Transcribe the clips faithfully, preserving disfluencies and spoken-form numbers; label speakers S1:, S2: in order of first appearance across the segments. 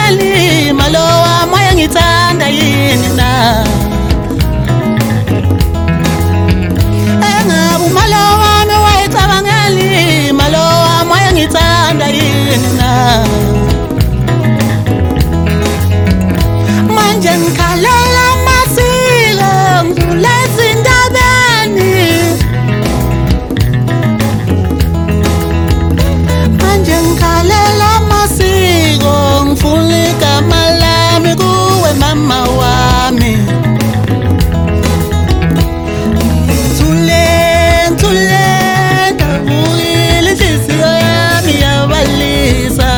S1: ngali malowa moya ngithanda yini na engabu malowa me wayicabangeli malowa moya ngithanda yini na manje ngikhalela amasiko ngidlula ezindabeni manje ngikhalela amasiko ngifuna igama lami kuwe mama wami ngithule ngithule ndabukile inhliziyo yami yabalisa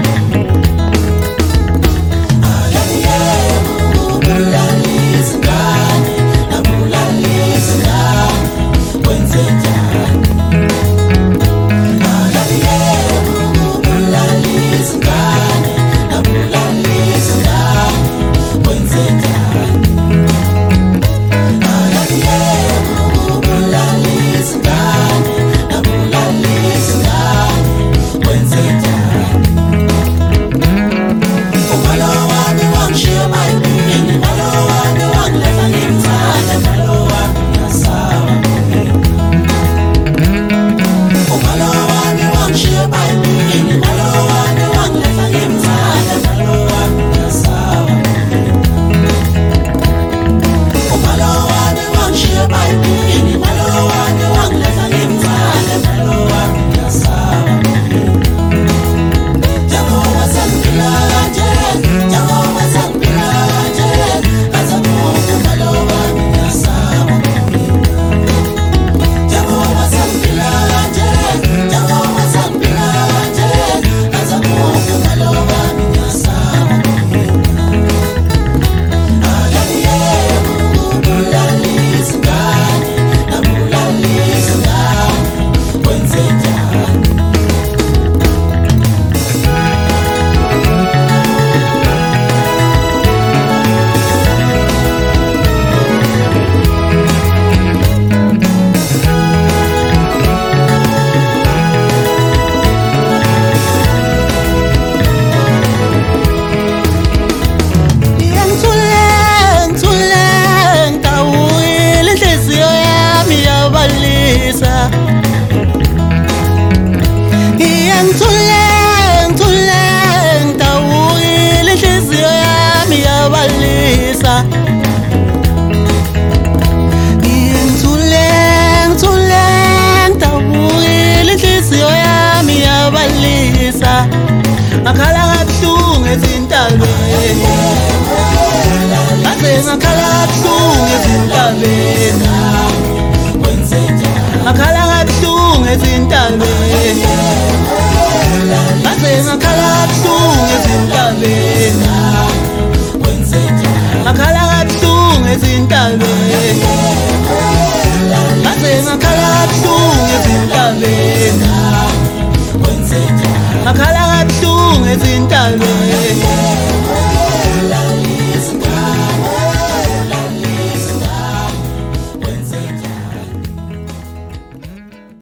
S1: ngakhala kabuhlungu ezintabeni ngaze ngakhala kabuhlungu ezintabeni ngakhala kabuhlungu ezintabeni ngaze ngakhala kabuhlungu ezintabeni ngakhala kabuhlungu ezintabeni